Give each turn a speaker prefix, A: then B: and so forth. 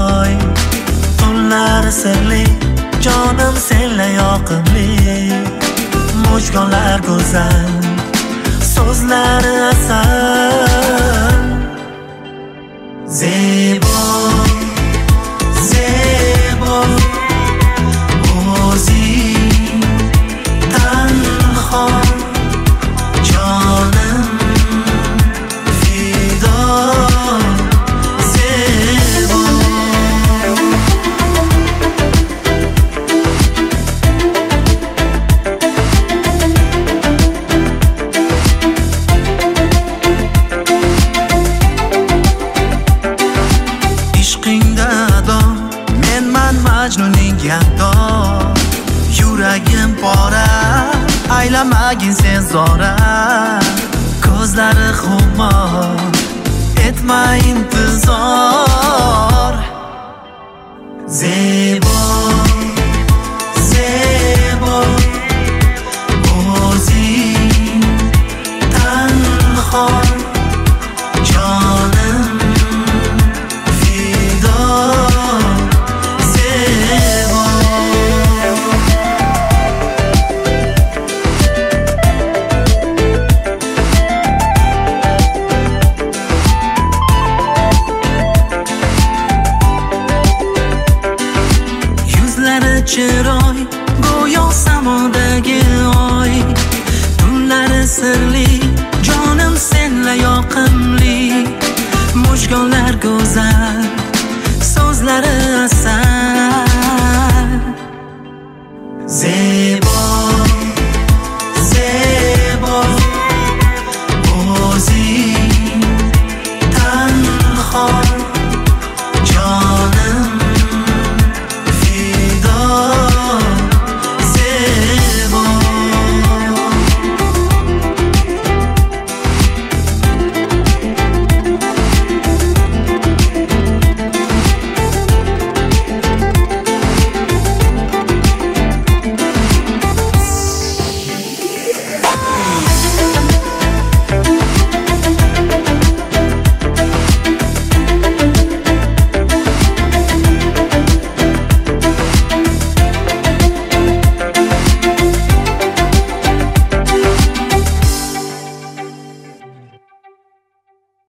A: oy, tunlar sirli, jonim senla yoqimli. Mujgonlar go'zal, so'zlari asal. Zebo, zebo, o'zing tanho, jonim fido. Zebo, ishqingda ado, menman Majnuning gado. Yuragim pora, aylamagin sen zora. Ko'zlari xumor, etma intizor. Zebo, zebo, o'zing tanho, jonim fido. Zebo, yuzlari chiroy, go'yo samodagi oy. Tunlari sirli, jonim senla yoqimli. Mujgonlar go'zal,